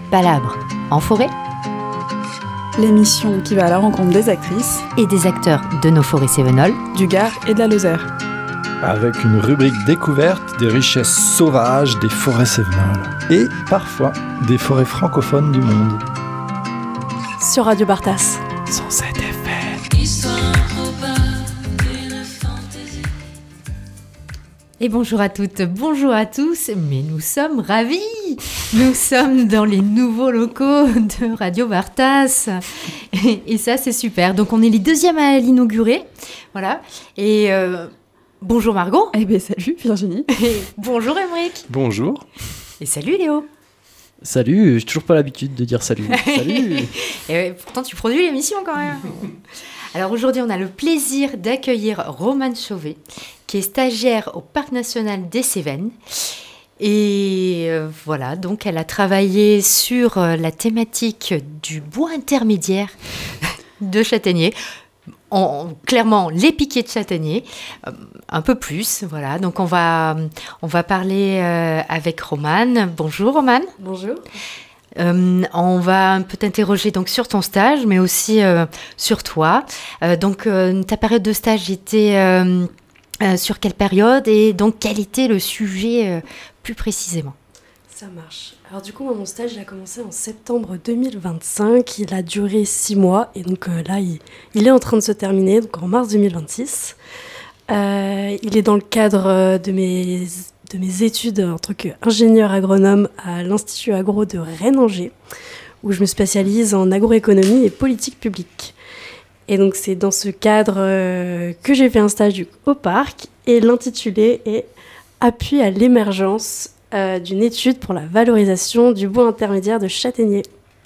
Palabre en forêt, l'émission qui va à la rencontre des actrices et des acteurs de nos forêts cévenoles, du Gard et de la Lozère. Avec une rubrique découverte des richesses sauvages des forêts cévenoles et parfois des forêts francophones du monde. Sur Radio Bartas. 107 FM. Et bonjour à toutes, bonjour à tous, mais nous sommes ravis. Nous sommes dans les nouveaux locaux de Radio Bartas et ça c'est super. Donc on est les deuxièmes à l'inaugurer, voilà. Et bonjour Margot. Eh bien salut Virginie. Et bonjour Émeric. Bonjour. Et salut Léo. Salut, j'ai toujours pas l'habitude de dire salut. Salut. Et pourtant tu produis l'émission quand même. Alors aujourd'hui on a le plaisir d'accueillir Romane Chauvet, qui est stagiaire au Parc National des Cévennes. Et voilà, donc elle a travaillé sur la thématique du bois intermédiaire de châtaignier. Clairement, les piquets de châtaignier, un peu plus, voilà. Donc on va parler avec Romane. Bonjour Romane. Bonjour. On va un peu t'interroger donc sur ton stage, mais aussi sur toi. Donc ta période de stage était sur quelle période et donc quel était le sujet plus précisément? Ça marche. Alors du coup, moi, mon stage il a commencé en septembre 2025. Il a duré 6 mois et donc là, il est en train de se terminer, donc en mars 2026. Il est dans le cadre de mes études en tant qu'ingénieur agronome à l'Institut Agro de Rennes-Angers, où je me spécialise en agroéconomie et politique publique. Et donc c'est dans ce cadre que j'ai fait un stage au parc et l'intitulé est « Appui à l'émergence d'une étude pour la valorisation du bois intermédiaire de châtaignier ».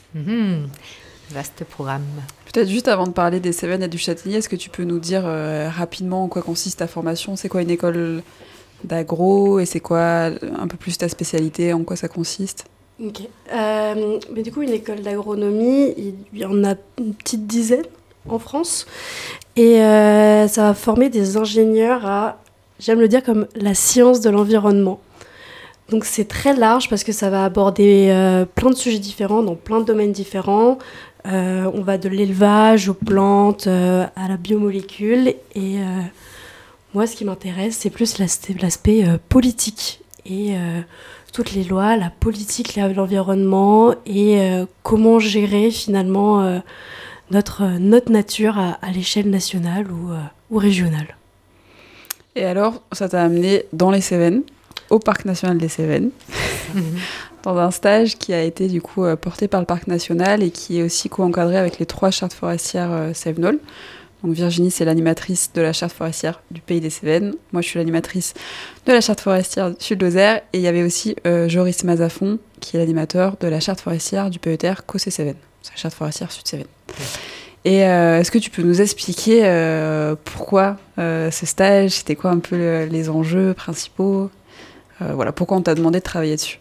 Vaste programme. Peut-être juste avant de parler des Cévennes et du châtaignier, est-ce que tu peux nous dire rapidement en quoi consiste ta formation? C'est quoi une école d'agro et c'est quoi un peu plus ta spécialité, en quoi ça consiste? Ok. Mais du coup, une école d'agronomie, il y en a une petite dizaine en France. Et ça va former des ingénieurs à, j'aime le dire, comme la science de l'environnement. Donc c'est très large parce que ça va aborder plein de sujets différents dans plein de domaines différents. On va de l'élevage aux plantes, à la biomolécule. Et moi, ce qui m'intéresse, c'est plus l'aspect politique. Et toutes les lois, la politique, l'environnement et comment gérer finalement notre nature à l'échelle nationale ou régionale. Et alors, ça t'a amené dans les Cévennes, au Parc National des Cévennes, dans un stage qui a été du coup porté par le Parc National et qui est aussi co-encadré avec les 3 chartes forestières cévenoles. Donc Virginie, c'est l'animatrice de la charte forestière du Pays des Cévennes. Moi, je suis l'animatrice de la charte forestière Sud-Lozère. Et il y avait aussi Joris Mazafon, qui est l'animateur de la charte forestière du PETR Cossé-Cévennes. C'est la charte forestière Sud-Cévennes. Et est-ce que tu peux nous expliquer pourquoi ce stage, c'était quoi un peu les enjeux principaux? Voilà, pourquoi on t'a demandé de travailler dessus?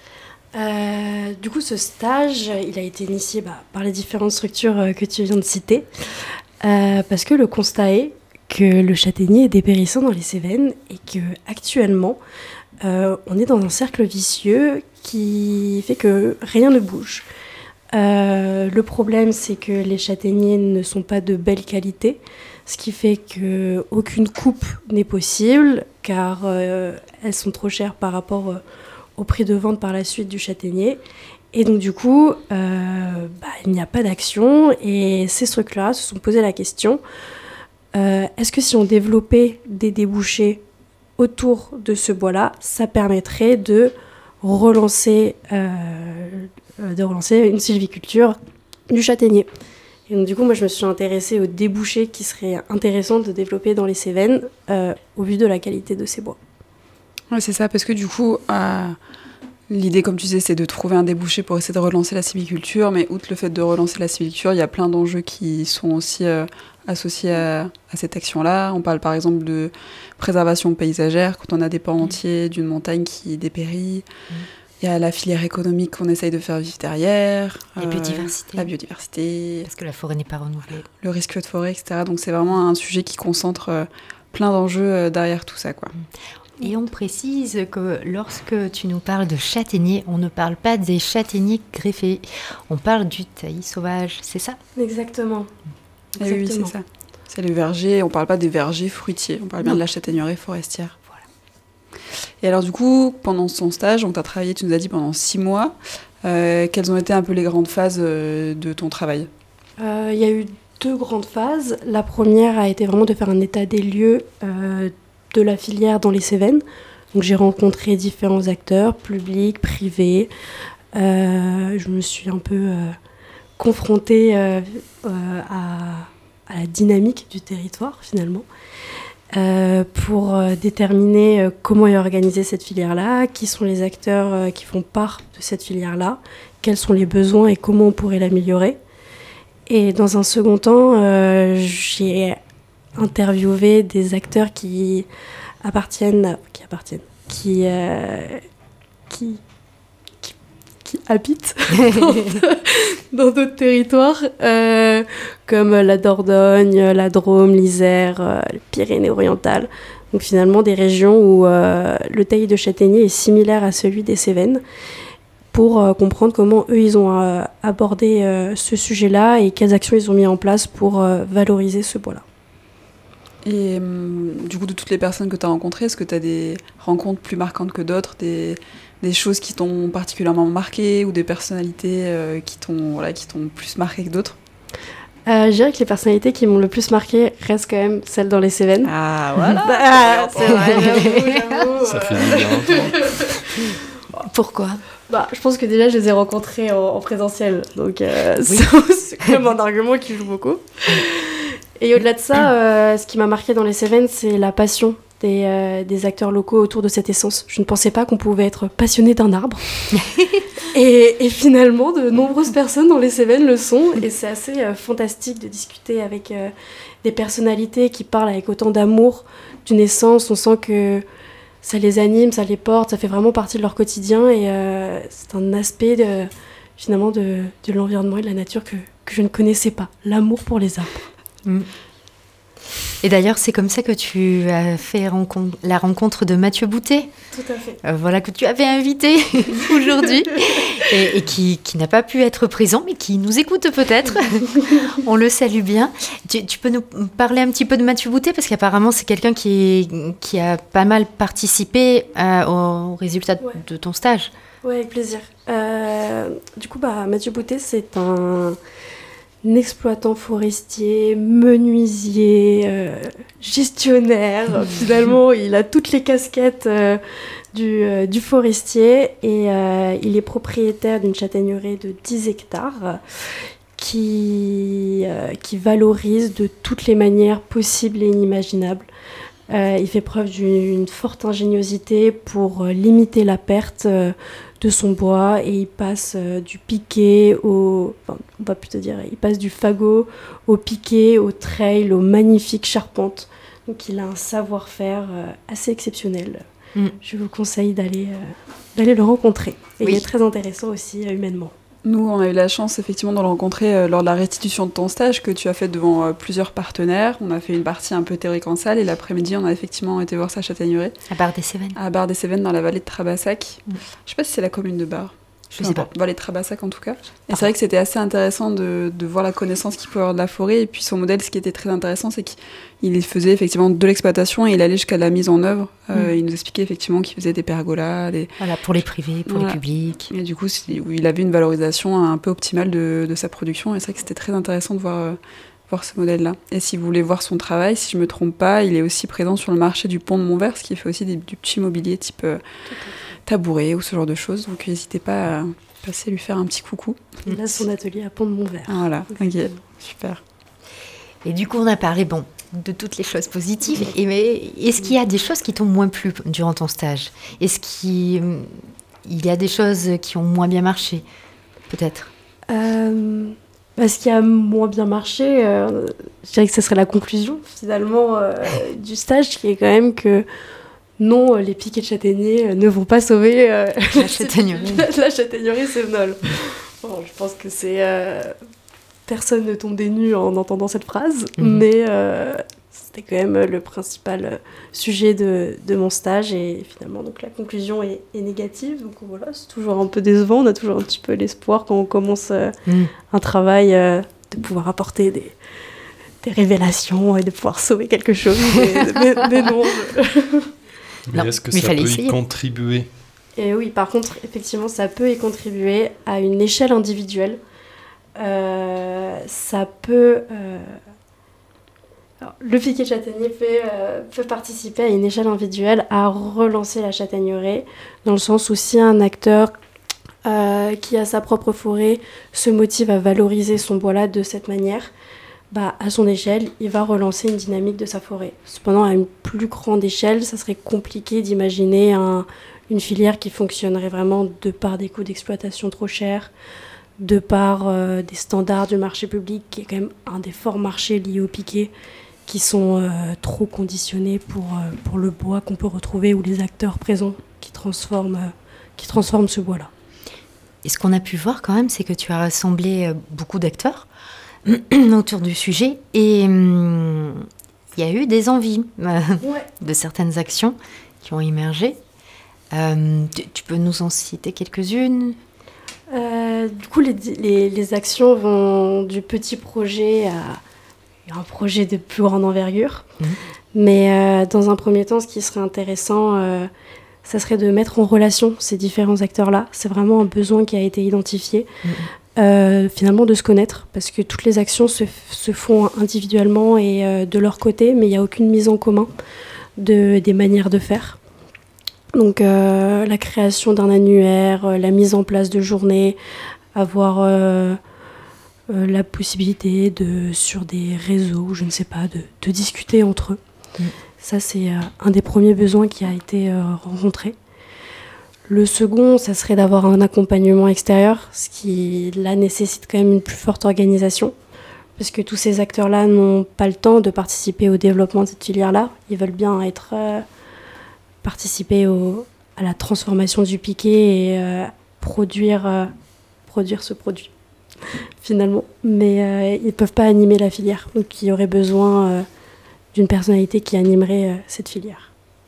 Du coup, ce stage, il a été initié par les différentes structures que tu viens de citer, parce que le constat est que le châtaignier est dépérissant dans les Cévennes et qu'actuellement, on est dans un cercle vicieux qui fait que rien ne bouge. Le problème, c'est que les châtaigniers ne sont pas de belle qualité, ce qui fait qu'aucune coupe n'est possible, car elles sont trop chères par rapport au prix de vente par la suite du châtaignier. Et donc du coup, il n'y a pas d'action, et ces structures-là se sont posé la question, est-ce que si on développait des débouchés autour de ce bois-là, ça permettrait de relancer une sylviculture du châtaignier. Et donc du coup, moi je me suis intéressée aux débouchés qui seraient intéressants de développer dans les Cévennes au vu de la qualité de ces bois. Ouais, c'est ça, parce que du coup, l'idée, comme tu disais, c'est de trouver un débouché pour essayer de relancer la sylviculture, mais outre le fait de relancer la sylviculture, il y a plein d'enjeux qui sont aussi associés à cette action-là. On parle par exemple de préservation paysagère, quand on a des pans entiers d'une montagne qui dépérit. Il y a la filière économique qu'on essaye de faire vivre derrière. La biodiversité. La biodiversité. Parce que la forêt n'est pas renouvelée. Le risque de forêt, etc. Donc c'est vraiment un sujet qui concentre plein d'enjeux derrière tout ça, quoi. Et on précise que lorsque tu nous parles de châtaigniers, on ne parle pas des châtaigniers greffés, on parle du taillis sauvage, c'est ça ? Exactement. Eh oui, c'est ça. C'est les vergers, on parle pas des vergers fruitiers, on parle bien de la châtaigneraie forestière. Voilà. Et alors du coup, pendant ton stage, donc tu as travaillé, tu nous as dit, pendant 6 mois, quelles ont été un peu les grandes phases de ton travail ? Il y a eu 2 grandes phases. La première a été vraiment de faire un état des lieux de la filière dans les Cévennes. Donc j'ai rencontré différents acteurs, publics, privés. Je me suis un peu confrontée à la dynamique du territoire finalement, pour déterminer comment est organisée cette filière-là, qui sont les acteurs qui font part de cette filière-là, quels sont les besoins et comment on pourrait l'améliorer. Et dans un second temps, j'ai interviewé des acteurs qui habitent dans d'autres territoires, comme la Dordogne, la Drôme, l'Isère, les Pyrénées-Orientales. Donc finalement des régions où le taillis de châtaignier est similaire à celui des Cévennes, pour comprendre comment eux ils ont abordé ce sujet-là et quelles actions ils ont mis en place pour valoriser ce bois-là. Et du coup, de toutes les personnes que tu as rencontrées, est-ce que tu as des rencontres plus marquantes que d'autres, des choses qui t'ont particulièrement marqué ou des personnalités qui t'ont plus marqué que d'autres ? Je dirais que les personnalités qui m'ont le plus marqué restent quand même celles dans les Cévennes. Ah voilà. C'est vrai, j'avoue. Ça fait du bien. Pourquoi ? Je pense que déjà je les ai rencontrés en présentiel, donc c'est quand même un argument qui joue beaucoup. Et au-delà de ça, ce qui m'a marqué dans les Cévennes, c'est la passion des acteurs locaux autour de cette essence. Je ne pensais pas qu'on pouvait être passionné d'un arbre. et finalement, de nombreuses personnes dans les Cévennes le sont. Et c'est assez fantastique de discuter avec des personnalités qui parlent avec autant d'amour d'une essence. On sent que ça les anime, ça les porte, ça fait vraiment partie de leur quotidien. Et c'est un aspect de l'environnement et de la nature que je ne connaissais pas. L'amour pour les arbres. Et d'ailleurs, c'est comme ça que tu as fait la rencontre de Mathieu Boutet. Tout à fait. Voilà, que tu avais invité aujourd'hui et qui n'a pas pu être présent, mais qui nous écoute peut-être. On le salue bien. Tu peux nous parler un petit peu de Mathieu Boutet, parce qu'apparemment, c'est quelqu'un qui a pas mal participé aux résultats de ton stage. Oui, avec plaisir. Du coup, Mathieu Boutet, c'est un exploitant forestier, menuisier, gestionnaire. Finalement, il a toutes les casquettes du forestier et il est propriétaire d'une châtaigneraie de 10 hectares qui valorise de toutes les manières possibles et inimaginables. Il fait preuve d'une forte ingéniosité pour limiter la perte de son bois, et il passe du piquet il passe du fagot au piquet, au trail, aux magnifiques charpentes. Donc il a un savoir-faire assez exceptionnel. Je vous conseille d'aller le rencontrer. Et il est très intéressant aussi humainement. Nous, on a eu la chance effectivement de le rencontrer lors de la restitution de ton stage que tu as fait devant plusieurs partenaires. On a fait une partie un peu théorique en salle et l'après-midi, on a effectivement été voir sa châtaigneraie. À Bar-des-Cévennes. À Bar-des-Cévennes, dans la vallée de Trabassac. Je sais pas si c'est la commune de Bar. Je sais pas. Vallée de Trabassac en tout cas. Et c'est vrai que c'était assez intéressant de voir la connaissance qu'il peut avoir de la forêt. Et puis son modèle, ce qui était très intéressant, c'est qu'il faisait effectivement de l'exploitation et il allait jusqu'à la mise en œuvre. Il nous expliquait effectivement qu'il faisait des pergolas. Voilà, pour les privés, pour les publics. Et du coup, il avait une valorisation un peu optimale de sa production. Et c'est vrai que c'était très intéressant de voir ce modèle-là. Et si vous voulez voir son travail, si je ne me trompe pas, il est aussi présent sur le marché du pont de Montvert, ce qui fait aussi du petit mobilier type tabouret ou ce genre de choses. Donc n'hésitez pas à passer lui faire un petit coucou. Il a son atelier à Pont de Montvert. Voilà, ok, super. Et du coup, on a parlé de toutes les choses positives. Mais est-ce qu'il y a des choses qui t'ont moins plu durant ton stage ? Est-ce qu'il y a des choses qui ont moins bien marché, peut-être ? Ce qui a moins bien marché, je dirais que ce serait la conclusion finalement du stage, qui est quand même que non, les piquets de châtaigniers ne vont pas sauver la châtaignerie sévenole. Bon, je pense que c'est... personne ne tombe des nues en entendant cette phrase, mais C'était quand même le principal sujet de mon stage. Et finalement, donc, la conclusion est négative. Donc voilà, c'est toujours un peu décevant. On a toujours un petit peu l'espoir quand on commence un travail de pouvoir apporter des révélations et de pouvoir sauver quelque chose. Mais non. Mais est-ce que ça peut y contribuer ? Et oui, par contre, effectivement, ça peut y contribuer à une échelle individuelle. Ça peut... Alors, le piquet de châtaignier peut participer à une échelle individuelle à relancer la châtaigneraie, dans le sens où si un acteur qui a sa propre forêt se motive à valoriser son bois-là de cette manière, à son échelle, il va relancer une dynamique de sa forêt. Cependant, à une plus grande échelle, ça serait compliqué d'imaginer une filière qui fonctionnerait vraiment de par des coûts d'exploitation trop chers, de par des standards du marché public, qui est quand même un des forts marchés liés au piquet, qui sont trop conditionnés pour le bois qu'on peut retrouver ou les acteurs présents qui transforment ce bois-là. Et ce qu'on a pu voir quand même, c'est que tu as rassemblé beaucoup d'acteurs autour du sujet et il y a eu des envies de certaines actions qui ont émergé. Tu peux nous en citer quelques-unes ? Du coup, les actions vont du petit projet à un projet de plus grande envergure. Mais dans un premier temps, ce qui serait intéressant, ça serait de mettre en relation ces différents acteurs-là. C'est vraiment un besoin qui a été identifié. Finalement, de se connaître, parce que toutes les actions se font individuellement et de leur côté, mais il n'y a aucune mise en commun des manières de faire. Donc la création d'un annuaire, la mise en place de journées, avoir la possibilité sur des réseaux, je ne sais pas, de discuter entre eux. Ça, c'est un des premiers besoins qui a été rencontré. Le second, ça serait d'avoir un accompagnement extérieur, ce qui, là, nécessite quand même une plus forte organisation, parce que tous ces acteurs-là n'ont pas le temps de participer au développement de cette filière-là. Ils veulent bien participer à la transformation du piquet et produire ce produit, finalement. Mais ils ne peuvent pas animer la filière, donc il y aurait besoin d'une personnalité qui animerait cette filière.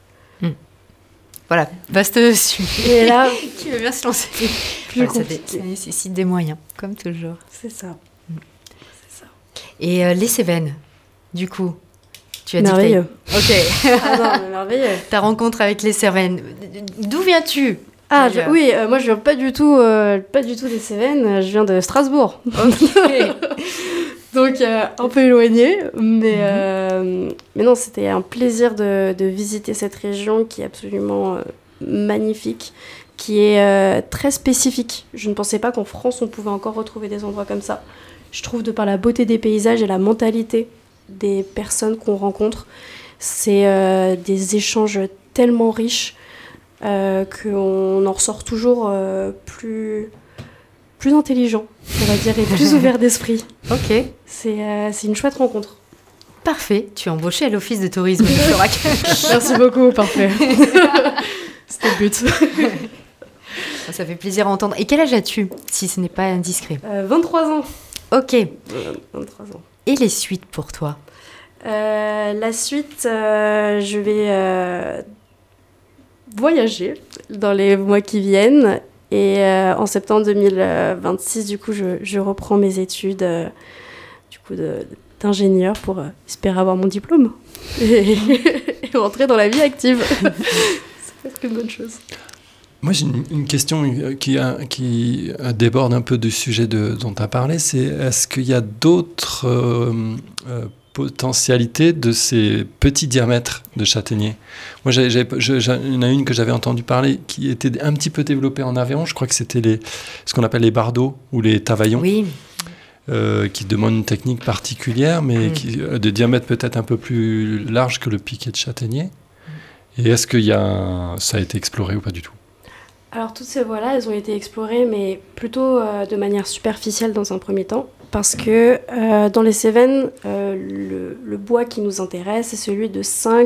Voilà, vaste sujet. Et là, qui veut bien se lancer. Ça nécessite des moyens, comme toujours. C'est ça. Et les Cévennes, du coup, tu as merveilleux. dit que Ah non, mais merveilleux. Ta rencontre avec les Cévennes, d'où viens-tu ? Oui, moi je viens pas du tout des Cévennes, je viens de Strasbourg. Donc un peu éloigné, mais non, c'était un plaisir de visiter cette région qui est absolument magnifique, qui est très spécifique. Je ne pensais pas qu'en France on pouvait encore retrouver des endroits comme ça. Je trouve, de par la beauté des paysages et la mentalité des personnes qu'on rencontre, c'est des échanges tellement riches qu'on en ressort toujours plus intelligent, on va dire, et plus ouvert d'esprit. Ok. C'est une chouette rencontre. Parfait, tu es embauchée à l'office de tourisme de Florac. Merci beaucoup, parfait. C'était le but. Ça fait plaisir à entendre. Et quel âge as-tu, si ce n'est pas indiscret ? 23 ans. Ok. 23 ans. Et les suites pour toi ? La suite, je vais voyager dans les mois qui viennent. Et en septembre 2026, du coup, je reprends mes études d'ingénieur pour espérer avoir mon diplôme et rentrer dans la vie active. C'est presque une bonne chose. Moi, j'ai une question qui déborde un peu du sujet dont tu as parlé. C'est est-ce qu'il y a d'autres potentialités de ces petits diamètres de châtaigniers ? Moi, il y en a une que j'avais entendu parler qui était un petit peu développée en Aveyron. Je crois que c'était ce qu'on appelle les bardeaux ou les tavaillons. Oui. Qui demandent une technique particulière, mais de diamètre peut-être un peu plus large que le piquet de châtaignier. Et est-ce que ça a été exploré ou pas du tout ? Alors, toutes ces voies-là, elles ont été explorées, mais plutôt de manière superficielle dans un premier temps, parce que dans les Cévennes, le bois qui nous intéresse, c'est celui de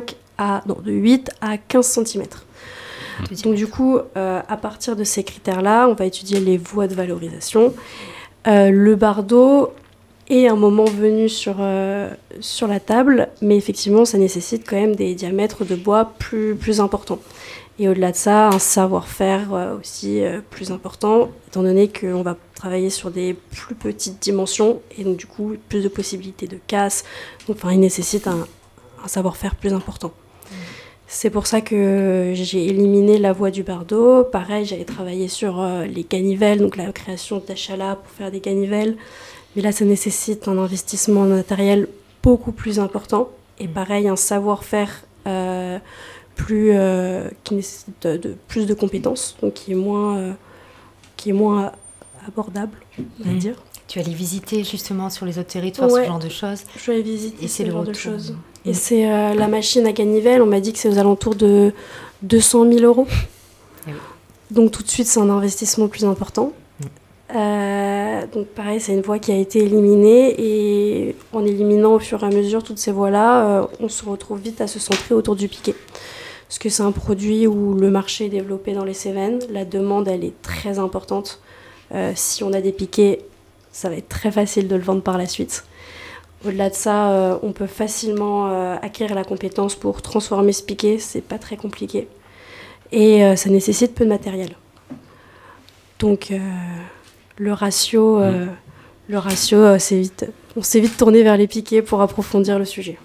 8 à 15 cm. Donc, du coup, à partir de ces critères-là, on va étudier les voies de valorisation. Le bardeau, et un moment venu sur la table, mais effectivement, ça nécessite quand même des diamètres de bois plus importants. Et au-delà de ça, un savoir-faire aussi plus important, étant donné qu'on va travailler sur des plus petites dimensions, et donc du coup, plus de possibilités de casse. Donc, il nécessite un savoir-faire plus important. C'est pour ça que j'ai éliminé la voie du bardeau. Pareil, j'avais travaillé sur les canivelles, donc la création d'achalats pour faire des canivelles. Mais là, ça nécessite un investissement en matériel beaucoup plus important. Et pareil, un savoir-faire qui nécessite plus de compétences, donc qui est moins abordable, on va dire. Tu allais visiter justement sur les autres territoires ce genre de choses. Je vais visiter ce genre de choses. Mmh. Et c'est la machine à canivelle, on m'a dit que c'est aux alentours de 200 000 €. Oui. Donc tout de suite, c'est un investissement plus important. Donc pareil, c'est une voie qui a été éliminée, et en éliminant au fur et à mesure toutes ces voies-là, on se retrouve vite à se centrer autour du piquet. Parce que c'est un produit où le marché est développé dans les Cévennes, la demande elle est très importante. Si on a des piquets, ça va être très facile de le vendre par la suite. Au-delà de ça, on peut facilement acquérir la compétence pour transformer ce piquet, c'est pas très compliqué. Et ça nécessite peu de matériel. Donc le ratio, on s'est vite tourné vers les piquets pour approfondir le sujet.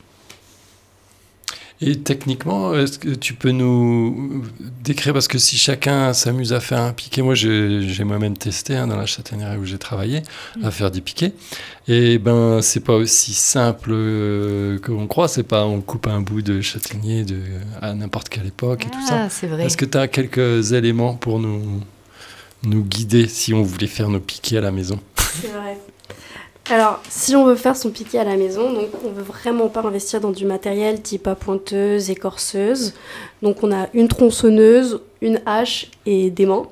Et techniquement, est-ce que tu peux nous décrire, parce que si chacun s'amuse à faire un piquet, moi j'ai moi-même testé dans la châtaignerie où j'ai travaillé à faire des piquets, et c'est pas aussi simple qu'on croit, c'est pas on coupe un bout de châtaignier à n'importe quelle époque et tout ça. C'est vrai. Est-ce que tu as quelques éléments pour nous guider si on voulait faire nos piquets à la maison? C'est vrai. Alors, si on veut faire son piquet à la maison, donc on veut vraiment pas investir dans du matériel type à pointeuse, écorceuse. Donc on a une tronçonneuse, une hache et des mains.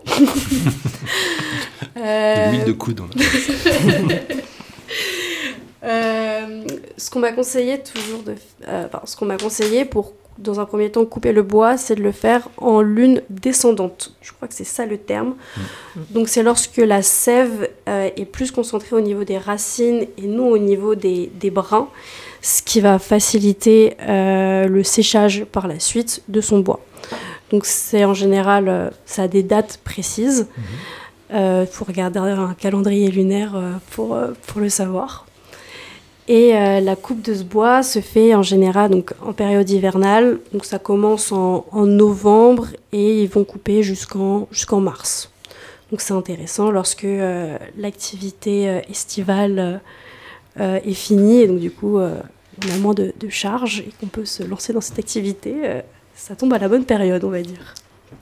De l'huile de coude. Ce qu'on m'a conseillé pour, dans un premier temps, couper le bois, c'est de le faire en lune descendante. Je crois que c'est ça le terme. Donc c'est lorsque la sève est plus concentrée au niveau des racines et non au niveau des brins, ce qui va faciliter le séchage par la suite de son bois. Donc c'est en général, ça a des dates précises. Faut regarder un calendrier lunaire pour le savoir. Et la coupe de ce bois se fait en général donc, en période hivernale. Donc ça commence en novembre et ils vont couper jusqu'en mars. Donc c'est intéressant lorsque l'activité estivale est finie. Et donc du coup, on a moins de charges et qu'on peut se lancer dans cette activité. Ça tombe à la bonne période, on va dire.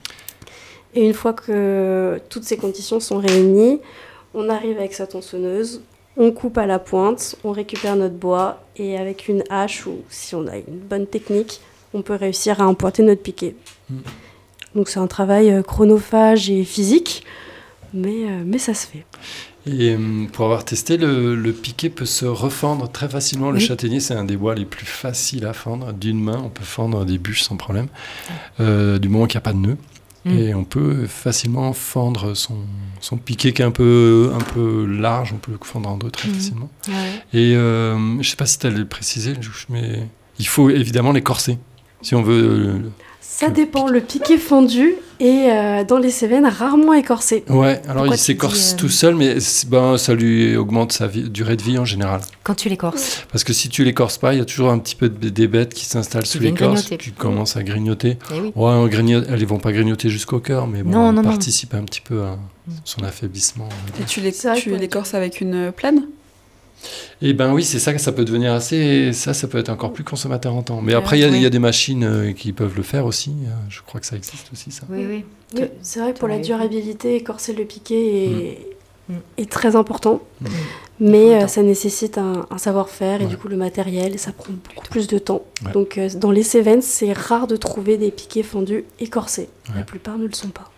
Et une fois que toutes ces conditions sont réunies, on arrive avec sa tronçonneuse. On coupe à la pointe, on récupère notre bois et avec une hache ou si on a une bonne technique, on peut réussir à empointer notre piquet. Donc c'est un travail chronophage et physique, mais ça se fait. Et pour avoir testé, le piquet peut se refendre très facilement. Le châtaignier, c'est un des bois les plus faciles à fendre. D'une main, on peut fendre des bûches sans problème, du moment qu'il n'y a pas de nœud. Et on peut facilement fendre son piquet qui est un peu large, on peut le fendre en deux très facilement. Ouais. Et je ne sais pas si tu as le précisé, mais il faut évidemment l'écorcer si on veut... Ça dépend, le piquet fondu est dans les Cévennes rarement écorcé. Ouais, alors il s'écorce tout seul, mais ça lui augmente sa durée de vie en général. Quand tu l'écorces. Parce que si tu l'écorces pas, il y a toujours un petit peu des bêtes qui s'installent sous l'écorce, qui commencent à grignoter. Oui. Ouais, elles ne vont pas grignoter jusqu'au cœur, mais bon, elles participent un petit peu à son affaiblissement. Et tu l'écorces avec une plane ? Eh ben oui, c'est ça, ça peut devenir ça peut être encore plus consommateur en temps. Mais après, il y a des machines qui peuvent le faire aussi. Je crois que ça existe aussi, ça. Oui, c'est vrai que pour la durabilité, écorcer le piquet est très important. Mais ça nécessite un savoir-faire et du coup le matériel, et ça prend beaucoup plus de temps. Ouais. Donc dans les Cévennes, c'est rare de trouver des piquets fondus écorcés. Ouais. La plupart ne le sont pas.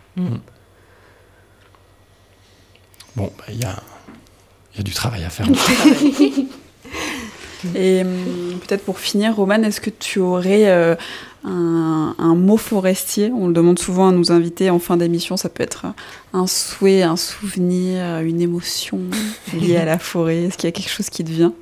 Bon, il y a du travail à faire. Et peut-être pour finir, Romane, est-ce que tu aurais un mot forestier? On le demande souvent à nos invités en fin d'émission. Ça peut être un souhait, un souvenir, une émotion liée à la forêt. Est-ce qu'il y a quelque chose qui te vient?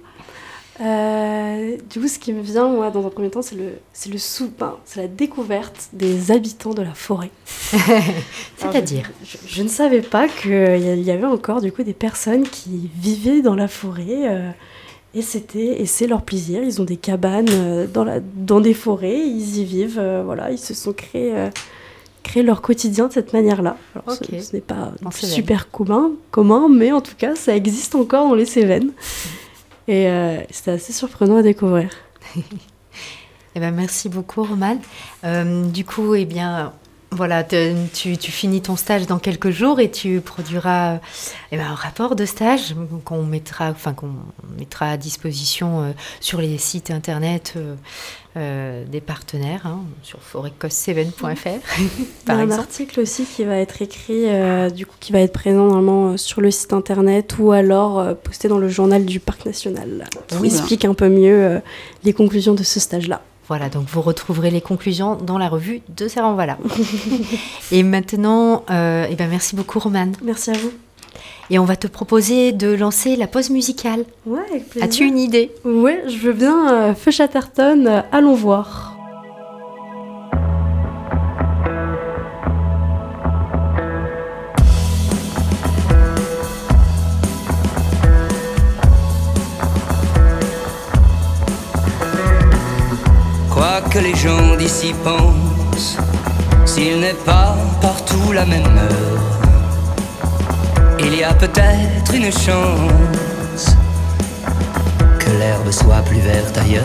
Du coup, ce qui me vient, moi, dans un premier temps, c'est la découverte des habitants de la forêt. C'est-à-dire je ne savais pas qu'il y avait encore, du coup, des personnes qui vivaient dans la forêt. Et c'est leur plaisir. Ils ont des cabanes dans des forêts. Ils y vivent. Voilà, ils se sont créés leur quotidien de cette manière-là. Alors, ce n'est pas super commun, mais en tout cas, ça existe encore dans les Cévennes. Et c'était assez surprenant à découvrir. Eh ben, merci beaucoup, Romane. Du coup, eh bien, voilà, tu finis ton stage dans quelques jours et tu produiras un rapport de stage qu'on mettra à disposition sur les sites internet des partenaires, sur forêtcostcevennes.fr. Il y a un article aussi qui va être écrit, qui va être présent normalement sur le site internet ou alors posté dans le journal du Parc National, qui explique un peu mieux les conclusions de ce stage-là. Voilà, donc vous retrouverez les conclusions dans la revue de Servan-Voilà. Et maintenant, merci beaucoup, Romane. Merci à vous. Et on va te proposer de lancer la pause musicale. Ouais, avec plaisir. As-tu une idée? Ouais, je veux bien. Feu Chatterton, allons voir. Quoi que les gens d'ici pensent, s'il n'est pas partout la même heure, il y a peut-être une chance que l'herbe soit plus verte ailleurs.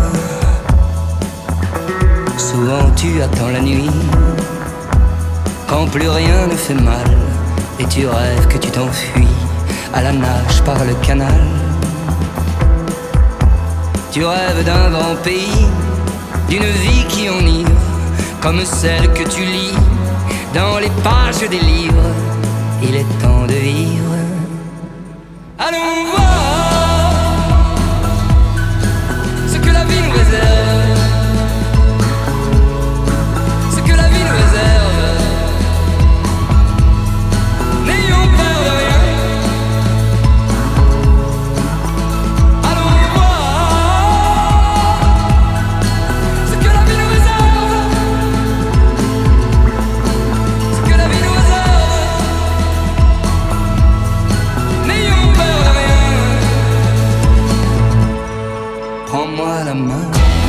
Souvent tu attends la nuit, quand plus rien ne fait mal, et tu rêves que tu t'enfuis à la nage par le canal. Tu rêves d'un grand pays, d'une vie qui enivre, comme celle que tu lis dans les pages des livres. Il est temps de vivre. Allons voir ce que la vie nous réserve, ce que la vie nous réserve. N'ayons peur de rien. Allons voir ce que la vie nous réserve, ce que la vie nous réserve. N'ayons peur de rien. Prends-moi la main.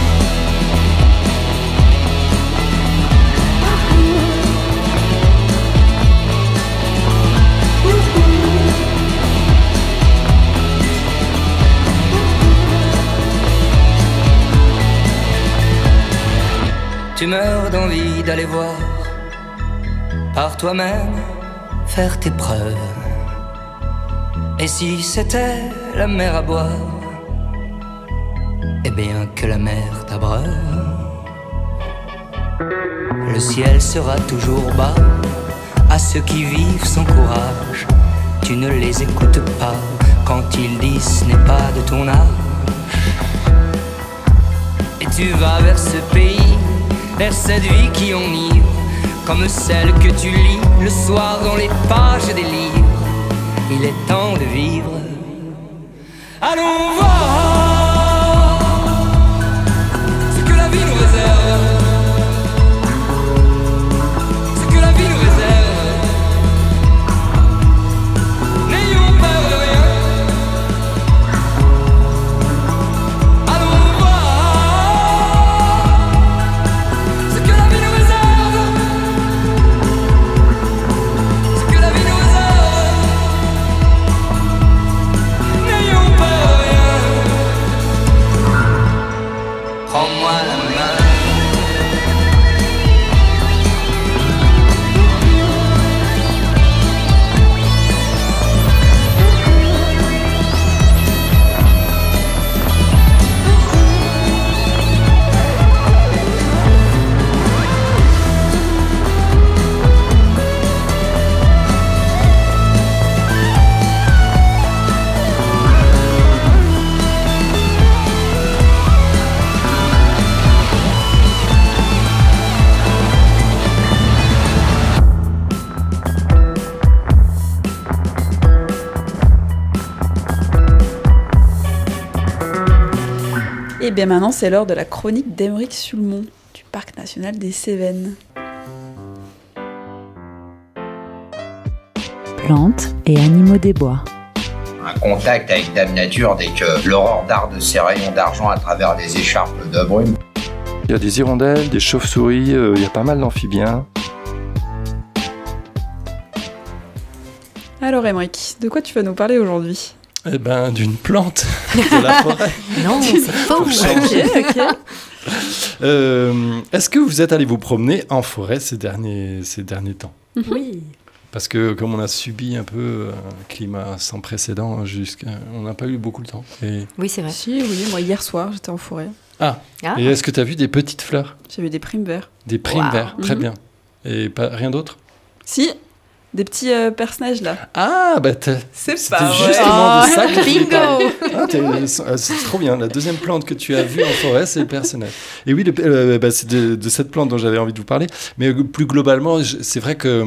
Tu meurs d'envie d'aller voir par toi-même, faire tes preuves. Et si c'était la mer à boire, eh bien que la mer t'abreuve. Le ciel sera toujours bas à ceux qui vivent sans courage. Tu ne les écoutes pas quand ils disent ce n'est pas de ton âge. Et tu vas vers ce pays, vers cette vie qui enivre, comme celle que tu lis le soir dans les pages des livres. Il est temps de vivre. Allons voir ce que la vie nous réserve, ce que la vie nous réserve. N'ayons peur de rien. Allons voir ce que la vie nous réserve, ce que la vie nous réserve. N'ayons peur de rien. Et bien maintenant, c'est l'heure de la chronique d'Aymeric Sulmon, du Parc national des Cévennes. Plantes et animaux des bois. Un contact avec Dame Nature dès que l'aurore darde ses rayons d'argent à travers les écharpes de brume. Il y a des hirondelles, des chauves-souris, il y a pas mal d'amphibiens. Alors Aymeric, de quoi tu vas nous parler aujourd'hui ? Eh ben, d'une plante de la forêt. Non, c'est faux. Est-ce que vous êtes allé vous promener en forêt ces derniers temps ? Oui. Parce que comme on a subi un peu un climat sans précédent, on n'a pas eu beaucoup de temps. Oui, c'est vrai. Si, oui, moi hier soir, j'étais en forêt. Ah. Et est-ce que tu as vu des petites fleurs ? J'ai vu des primes verts. Des primes Wow. verts, très bien. Et rien d'autre ? Si, des petits personnages là. Ah, bah C'est c'était pas vrai. justement de ça que je voulais parler. Bingo. C'est trop bien. La deuxième plante que tu as vue en forêt, c'est le personnage. Et oui, c'est de cette plante dont j'avais envie de vous parler. Mais plus globalement, c'est vrai que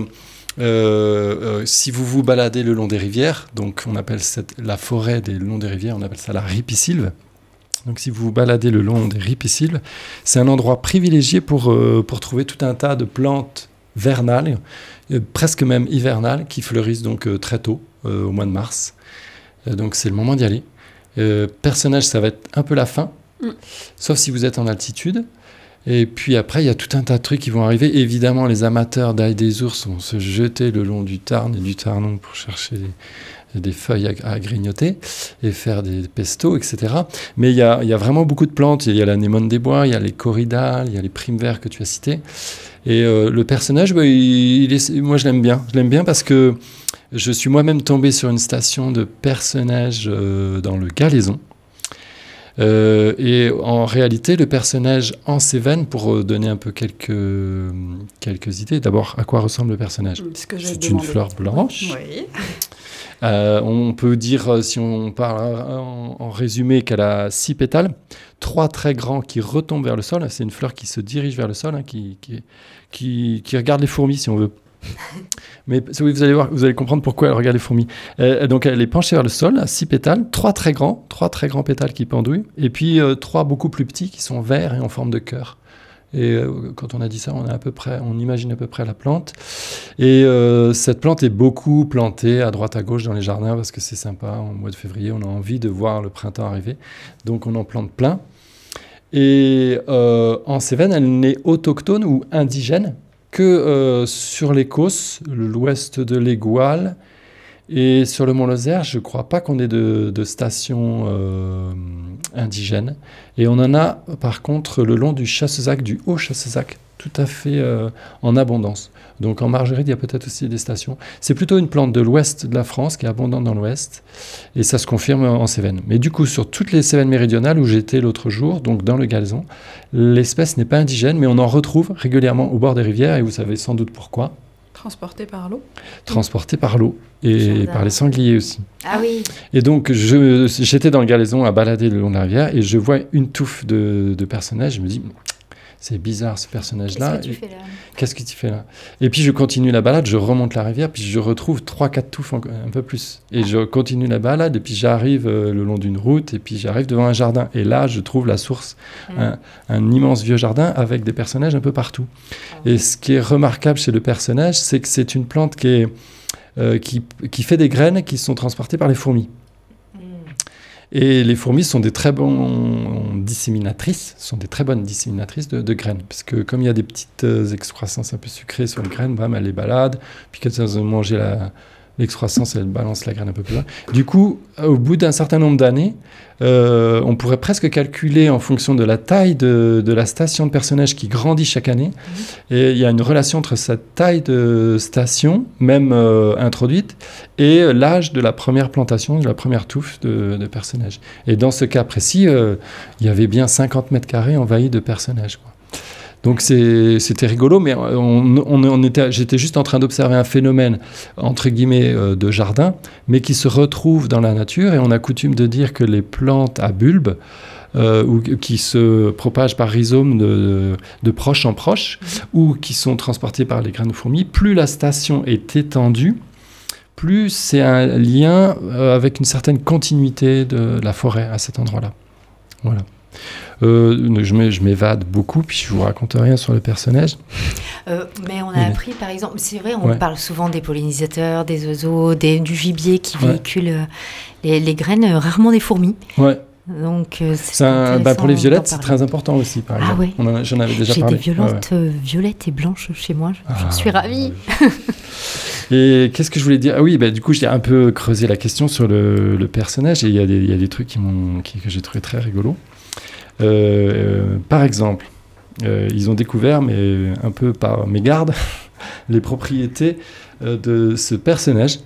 si vous vous baladez le long des rivières, donc on appelle la forêt le long des rivières, on appelle ça la ripisylve. Donc si vous vous baladez le long des ripisylves, c'est un endroit privilégié pour trouver tout un tas de plantes vernales, presque même hivernales, qui fleurissent donc très tôt, au mois de mars. Donc c'est le moment d'y aller. Personnage, ça va être un peu la fin, sauf si vous êtes en altitude. Et puis après, il y a tout un tas de trucs qui vont arriver. Évidemment, les amateurs d'ail des ours vont se jeter le long du Tarn et du Tarnon pour chercher des feuilles à grignoter et faire des pestos, etc. Mais il y a vraiment beaucoup de plantes. Il y a l'anémone des bois, il y a les corydales, il y a les primes verts que tu as cités. Et le personnage, moi je l'aime bien. Je l'aime bien parce que je suis moi-même tombé sur une station de personnages dans le Galaison. Et en réalité, le personnage en Cévennes, pour donner un peu quelques idées, d'abord, à quoi ressemble le personnage ? C'est une fleur blanche. Oui. On peut dire, si on parle en résumé, qu'elle a 6 pétales, 3 très grands qui retombent vers le sol. C'est une fleur qui se dirige vers le sol, hein, qui regarde les fourmis, si on veut. Mais oui, vous allez comprendre pourquoi elle regarde les fourmis. Donc elle est penchée vers le sol, à 6 pétales, 3 très grands pétales qui pendouillent, et puis 3 beaucoup plus petits qui sont verts et en forme de cœur. Et quand on a dit ça, on imagine à peu près la plante. Et cette plante est beaucoup plantée à droite à gauche dans les jardins parce que c'est sympa. En mois de février, on a envie de voir le printemps arriver. Donc on en plante plein. Et en Cévennes, elle n'est autochtone ou indigène que sur les Causses, l'ouest de l'Égual, et sur le Mont-Lozère, je ne crois pas qu'on ait de station indigène. Et on en a, par contre, le long du Chassezac, du Haut-Chassezac, tout à fait en abondance. Donc en Margeride, il y a peut-être aussi des stations. C'est plutôt une plante de l'ouest de la France, qui est abondante dans l'ouest, et ça se confirme en Cévennes. Mais du coup, sur toutes les Cévennes méridionales où j'étais l'autre jour, donc dans le Galaison, l'espèce n'est pas indigène, mais on en retrouve régulièrement au bord des rivières, et vous savez sans doute pourquoi. Transporté par l'eau. Transporté par l'eau, et Jardin. par les sangliers aussi. Ah oui. Et donc, j'étais dans le Galaison à balader le long de la rivière, et je vois une touffe de personnages, je me dis... C'est bizarre ce personnage-là. Qu'est-ce que tu fais là ? Et puis je continue la balade, je remonte la rivière, puis je retrouve 3-4 touffes, un peu plus. Et je continue la balade, et puis j'arrive le long d'une route, et puis j'arrive devant un jardin. Et là, je trouve la source, un immense vieux jardin avec des personnages un peu partout. Et ce qui est remarquable chez le personnage, c'est que c'est une plante qui fait des graines qui sont transportées par les fourmis. Et les fourmis sont des très bonnes disséminatrices, de graines. Parce que comme il y a des petites excroissances un peu sucrées sur les graines, elles les baladent. Puis quand elles ont mangé l'excroissance, elles balancent la graine un peu plus loin. Du coup, au bout d'un certain nombre d'années, on pourrait presque calculer en fonction de la taille de la station de personnage qui grandit chaque année. Et il y a une relation entre cette taille de station, même introduite, et l'âge de la première plantation, de la première touffe de personnages. Et dans ce cas précis, il y avait bien 50 mètres carrés envahis de personnages, quoi. Donc c'était rigolo, mais j'étais juste en train d'observer un phénomène, entre guillemets, de jardin, mais qui se retrouve dans la nature. Et on a coutume de dire que les plantes à bulbes, ou qui se propagent par rhizome de proche en proche, ou qui sont transportées par les graines de fourmis, plus la station est étendue, plus c'est un lien avec une certaine continuité de la forêt à cet endroit-là. Voilà. Je m'évade beaucoup, puis je vous raconte rien sur le personnage. Mais on a appris, par exemple, c'est vrai, on parle souvent des pollinisateurs, des oiseaux, du gibier qui véhicule les graines, rarement des fourmis. Ouais. Donc, pour les violettes, c'est très important aussi, par exemple. Ouais. J'en avais déjà parlé. J'ai des violettes et blanches chez moi, j'en suis ravie. Et qu'est-ce que je voulais dire ? Ah oui, du coup, j'ai un peu creusé la question sur le personnage, et il y a des trucs que j'ai trouvé très rigolos. Par exemple, ils ont découvert, mais un peu par mégarde, les propriétés de ce personnage.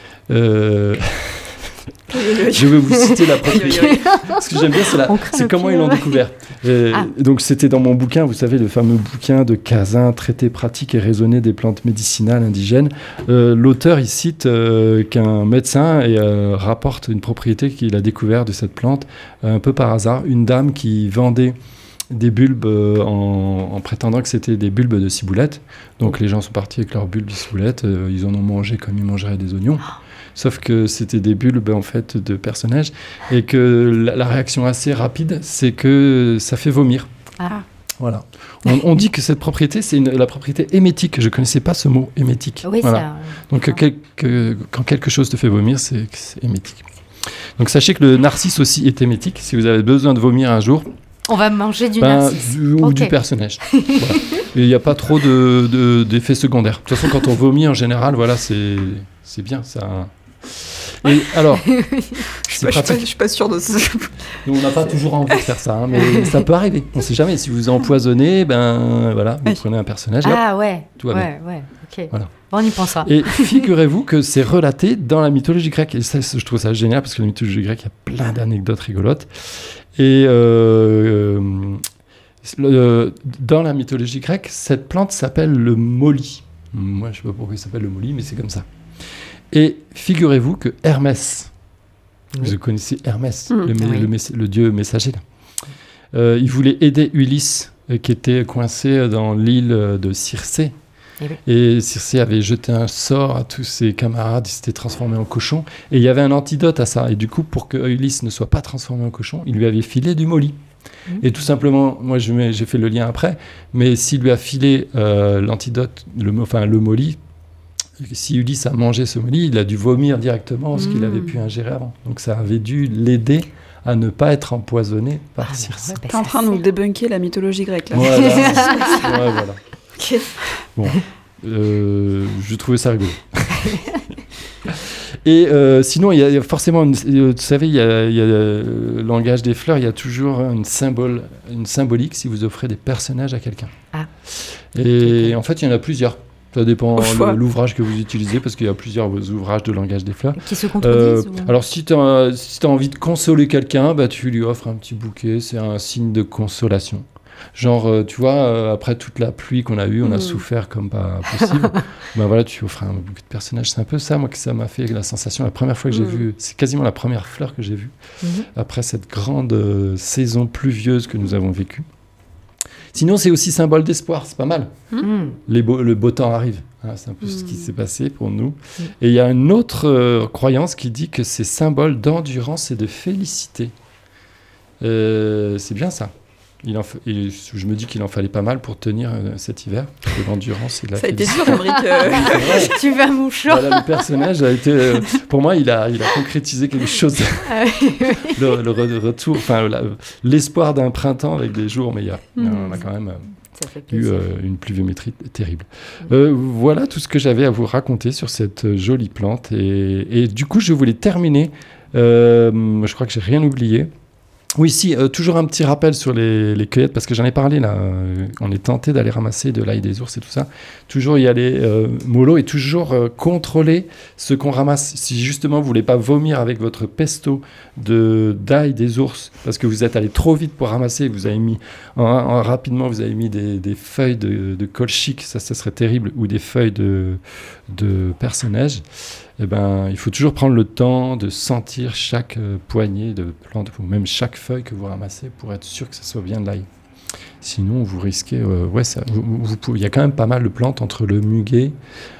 Je vais vous citer la propriété. Ce que j'aime bien, c'est comment ils l'ont découvert. Donc, c'était dans mon bouquin, vous savez, le fameux bouquin de Cazin, Traité pratique et raisonné des plantes médicinales indigènes. L'auteur, il cite qu'un médecin rapporte une propriété qu'il a découverte de cette plante, un peu par hasard. Une dame qui vendait des bulbes en prétendant que c'était des bulbes de ciboulette. Donc, les gens sont partis avec leurs bulbes de ciboulette. Ils en ont mangé comme ils mangeraient des oignons. Sauf que c'était des bulbes en fait de personnages, et que la réaction assez rapide, c'est que ça fait vomir. Voilà. On dit que cette propriété, c'est la propriété émétique. Je ne connaissais pas ce mot, émétique. Oui, voilà. Donc quand quelque chose te fait vomir, c'est émétique. Donc sachez que le narcisse aussi est émétique. Si vous avez besoin de vomir un jour, on va manger du narcisse. Ou du personnage. Voilà. Il n'y a pas trop d'effets secondaires. De toute façon, quand on vomit, en général, voilà, c'est bien. Ça... Et alors, je suis pas sûre de ça. On n'a pas toujours envie de faire ça, mais ça peut arriver. On ne sait jamais. Si vous empoisonnez, vous prenez un personnage. Tout va bien. Ok. Voilà. On y pensera. Et figurez-vous que c'est relaté dans la mythologie grecque. Et ça, je trouve ça génial, parce que la mythologie grecque, il y a plein d'anecdotes rigolotes. Et dans la mythologie grecque, cette plante s'appelle le molly. Moi, je ne sais pas pourquoi il s'appelle le molly, mais c'est comme ça. Et figurez-vous que Hermès, vous connaissez Hermès, le dieu messager, là. Il voulait aider Ulysse, qui était coincé dans l'île de Circé. Et Circé avait jeté un sort à tous ses camarades, il s'était transformé en cochon. Et il y avait un antidote à ça. Et du coup, pour que Ulysse ne soit pas transformé en cochon, il lui avait filé du molly. Et tout simplement, moi j'ai fait le lien après, mais s'il lui a filé l'antidote, le molly, si Ulysse a mangé ce molly, il a dû vomir directement ce qu'il avait pu ingérer avant. Donc ça avait dû l'aider à ne pas être empoisonné par Circé. T'es en train de nous débunker la mythologie grecque, là. Voilà. Okay. Bon, je trouvais ça rigolo. Et sinon, il y a forcément, vous savez, il y a le langage des fleurs, il y a toujours une symbolique si vous offrez des personnages à quelqu'un. Et en fait, il y en a plusieurs. Ça dépend de l'ouvrage que vous utilisez, parce qu'il y a plusieurs ouvrages de langage des fleurs. Qui se contredisent Alors, si tu as envie de consoler quelqu'un, tu lui offres un petit bouquet, c'est un signe de consolation. Genre, tu vois, après toute la pluie qu'on a eue, on a souffert comme pas possible. Voilà, tu offres un bouquet de personnages. C'est un peu ça, moi, que ça m'a fait la sensation. La première fois que j'ai vu, c'est quasiment la première fleur que j'ai vue, après cette grande saison pluvieuse que nous avons vécue. Sinon, c'est aussi symbole d'espoir, c'est pas mal. Le beau temps arrive. C'est un peu ce qui s'est passé pour nous. Et il y a une autre croyance qui dit que c'est symbole d'endurance et de félicité. C'est bien ça. Je me dis qu'il en fallait pas mal pour tenir cet hiver, de l'endurance et de la félicité. Ça a été dur, Emric. Tu vas moucher. Voilà, le personnage a été... pour moi, il a concrétisé quelque chose. Le retour, l'espoir d'un printemps avec des jours meilleurs. On a quand même eu une pluviométrie terrible. Voilà tout ce que j'avais à vous raconter sur cette jolie plante. Et du coup, je voulais terminer. Je crois que j'ai rien oublié. Oui, si, toujours un petit rappel sur les cueillettes, parce que j'en ai parlé là, on est tenté d'aller ramasser de l'ail des ours et tout ça. Toujours y aller mollo et toujours contrôler ce qu'on ramasse. Si justement vous voulez pas vomir avec votre pesto d'ail des ours, parce que vous êtes allé trop vite pour ramasser, vous avez mis rapidement, vous avez mis des feuilles de colchique, ça serait terrible, ou des feuilles de personnage. Il faut toujours prendre le temps de sentir chaque poignée de plante, ou même chaque feuille que vous ramassez, pour être sûr que ça soit bien de l'ail. Sinon, vous risquez... il y a quand même pas mal de plantes entre le muguet,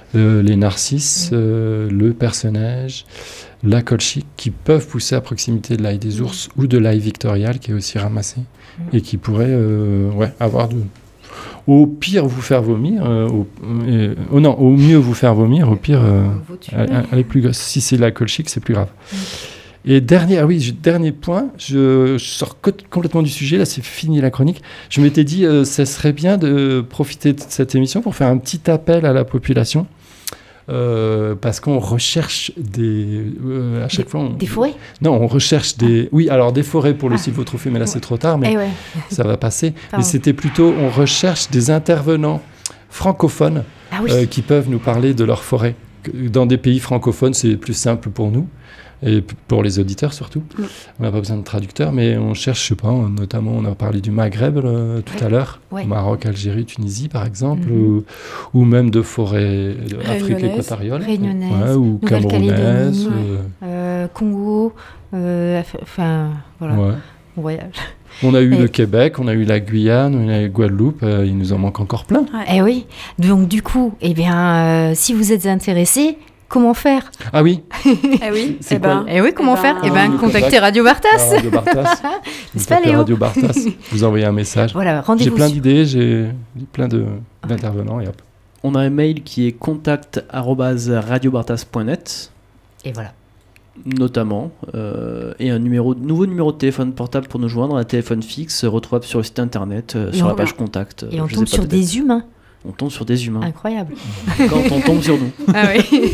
les narcisses, le perce-neige, la colchique, qui peuvent pousser à proximité de l'ail des ours ou de l'ail victorial qui est aussi ramassé et qui pourrait avoir au pire vous faire vomir, au mieux vous faire vomir, au pire elle est plus grave. Si c'est la colchique, c'est plus grave. Et dernier point, je sors complètement du sujet, là c'est fini la chronique. Je m'étais dit, ça serait bien de profiter de cette émission pour faire un petit appel à la population. Parce qu'on recherche à chaque fois... Des forêts ? Non, on recherche des... Oui, alors des forêts pour le sylvotrophée, mais là c'est trop tard, mais ça va passer. Mais c'était plutôt, on recherche des intervenants francophones qui peuvent nous parler de leurs forêts. Dans des pays francophones, c'est plus simple pour nous. Et pour les auditeurs surtout. On n'a pas besoin de traducteurs, mais on cherche, je sais pas, notamment on a parlé du Maghreb tout à l'heure, Maroc, Algérie, Tunisie par exemple, ou même de forêts d'Afrique équatoriale, ou camerounaise, Congo, enfin voilà, on voyage. On a eu le Québec, on a eu la Guyane, on a eu la Guadeloupe, il nous en manque encore plein. Eh oui, donc du coup, si vous êtes intéressés, comment faire ? Ah oui. Comment faire ? Contactez Radio Bartas. Radio Bartas. N'est-ce pas, Léo ? Radio Bartas. Vous envoyez un message. Voilà, rendez-vous. J'ai plein d'idées, j'ai plein d'intervenants et hop. On a un mail qui est contact@radiobartas.net. Et voilà. Notamment, et un nouveau numéro de téléphone portable pour nous joindre, un téléphone fixe retrouvable sur le site internet, sur la page contact. Et on tombe sur des humains. On tombe sur des humains. Incroyable. Quand on tombe sur nous. Ah oui.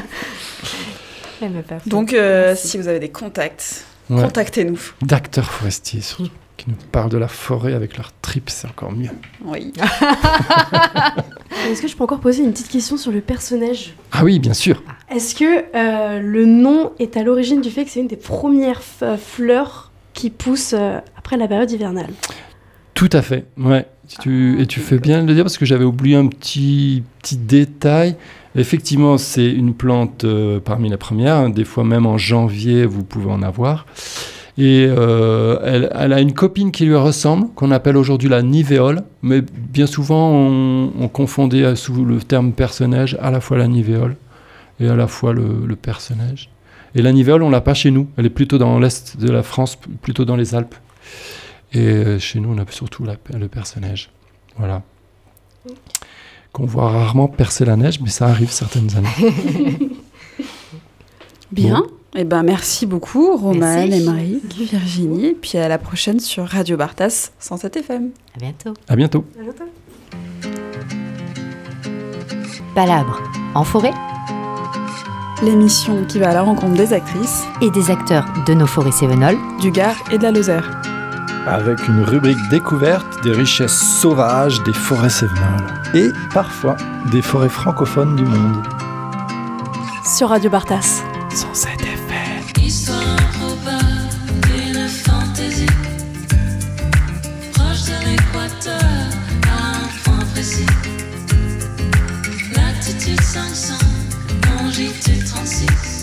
Donc, si vous avez des contacts, contactez-nous. D'acteurs forestiers, surtout, qui nous parlent de la forêt avec leurs tripes, c'est encore mieux. Oui. Est-ce que je peux encore poser une petite question sur le perce-neige ? Ah oui, bien sûr. Est-ce que le nom est à l'origine du fait que c'est une des premières fleurs qui poussent après la période hivernale ? Tout à fait, ouais. Tu fais bien de le dire parce que j'avais oublié un petit détail. Effectivement, c'est une plante parmi les premières. Des fois, même en janvier, vous pouvez en avoir. Et elle a une copine qui lui ressemble, qu'on appelle aujourd'hui la nivéole. Mais bien souvent, on confondait sous le terme perce-neige à la fois la nivéole et à la fois le perce-neige. Et la nivéole, on l'a pas chez nous. Elle est plutôt dans l'est de la France, plutôt dans les Alpes. Et chez nous, on a surtout le perce-neige. Voilà. Qu'on voit rarement percer la neige, mais ça arrive certaines années. Bien. Bon. Merci beaucoup, Romane, Émeric, Virginie. Et puis à la prochaine sur Radio Bartas 107 FM. À bientôt. À bientôt. À bientôt. Palabre en forêt. L'émission qui va à la rencontre des actrices et des acteurs de nos forêts cévenoles, du Gard et de la Lozère. Avec une rubrique découverte des richesses sauvages des forêts cévenoles et parfois des forêts francophones du monde. Sur Radio Bartas 107 FM. Histoire improbable d'une fantaisie, proche de l'équateur à un point précis. Latitude 500, longitude 36.